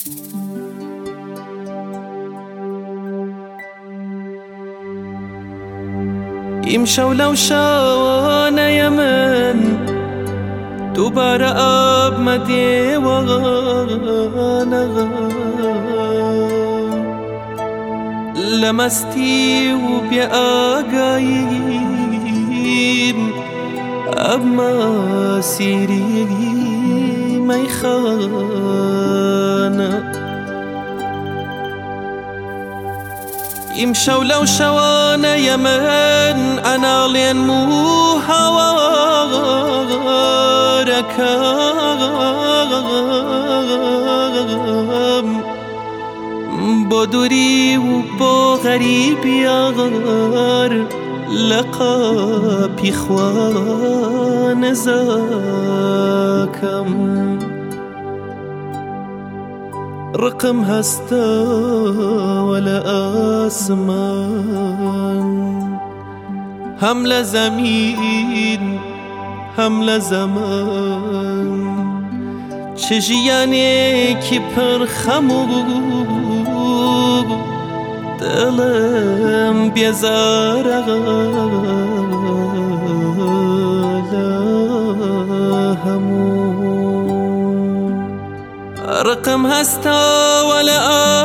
امشو لو شانه من دوباره آب مدی وانا لمستی و بیا آگاهیم اما سیری میخانه امشو لو شوانه من انا لين مو هواركم بدوری و با غریبی یار لقا پیخوان زاکم رقم هستا ولا آسمان هم لزمین هم لزمان چجیانه کی پر خمو دلم بیزاره رقم هستا ولا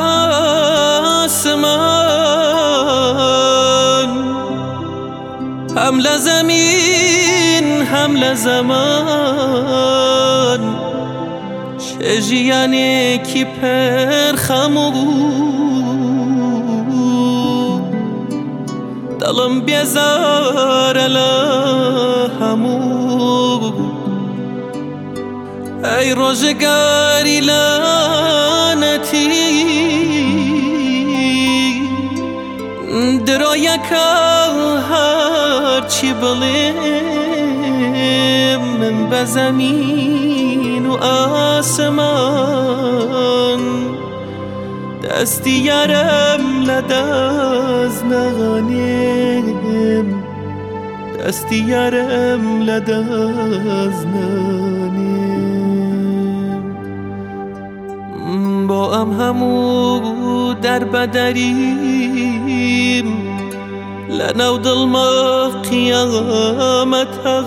آسمان هم لزمین هم لزمان چجیانه کی پر خمو دلم بیزار همو ای روزگاری لعنتی درایکا هرچی بلیم من بزمین و آسمان دستی یارم لداز نغانیم دستی یارم لداز نانیم با همو در بدریم لنو دل ما قیامت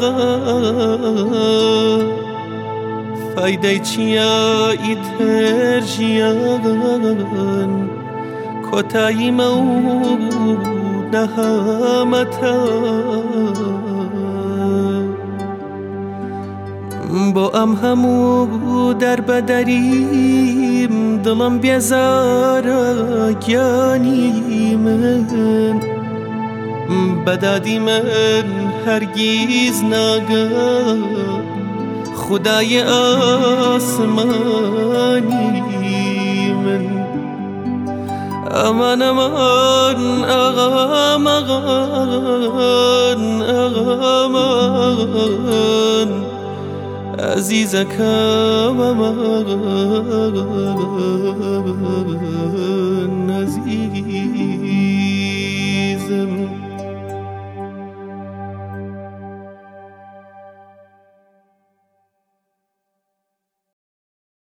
فایده چیا ایتر جیان کتایی مو نهامتا با همو در بدریم دلم بیزارا گیانی من بدادی من هرگیز ناگاه خدای آسمانی من امان امان اغام اغان اغام اغان عزیزکم امان